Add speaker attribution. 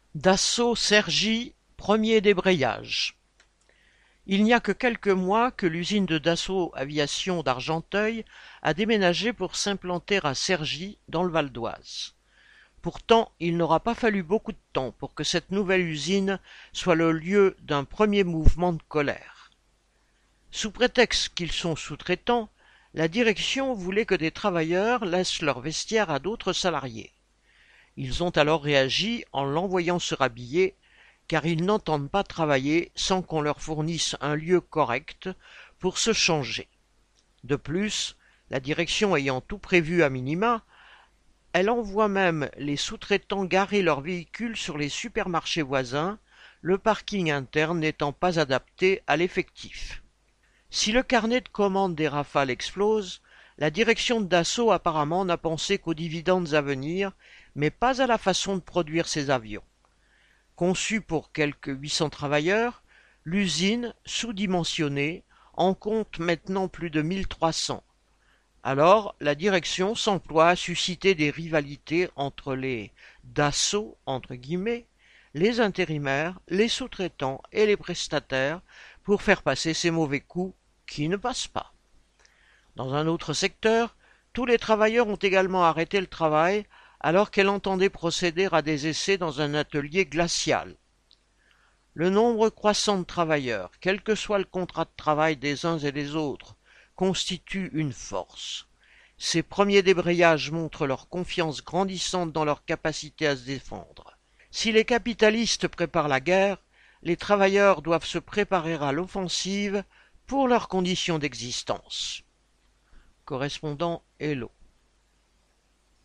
Speaker 1: Dassault Cergy, premier débrayage. Il n'y a que quelques mois que l'usine de Dassault Aviation d'Argenteuil a déménagé pour s'implanter à Cergy, dans le Val-d'Oise. Pourtant, il n'aura pas fallu beaucoup de temps pour que cette nouvelle usine soit le lieu d'un premier mouvement de colère. Sous prétexte qu'ils sont sous-traitants, la direction voulait que des travailleurs laissent leur vestiaire à d'autres salariés. Ils ont alors réagi en l'envoyant se rhabiller, car ils n'entendent pas travailler sans qu'on leur fournisse un lieu correct pour se changer. De plus, la direction ayant tout prévu à minima, elle envoie même les sous-traitants garer leurs véhicules sur les supermarchés voisins, le parking interne n'étant pas adapté à l'effectif. Si le carnet de commandes des Rafales explose, la direction de Dassault apparemment n'a pensé qu'aux dividendes à venir, mais pas à la façon de produire ces avions. Conçue pour quelques 800 travailleurs, l'usine, sous-dimensionnée, en compte maintenant plus de 1300. Alors, la direction s'emploie à susciter des rivalités entre les Dassault, entre guillemets, les intérimaires, les sous-traitants et les prestataires pour faire passer ces mauvais coups qui ne passent pas. Dans un autre secteur, tous les travailleurs ont également arrêté le travail alors qu'elle entendait procéder à des essais dans un atelier glacial. Le nombre croissant de travailleurs, quel que soit le contrat de travail des uns et des autres, constitue une force. Ces premiers débrayages montrent leur confiance grandissante dans leur capacité à se défendre. Si les capitalistes préparent la guerre, les travailleurs doivent se préparer à l'offensive pour leurs conditions d'existence. Correspondant Hello.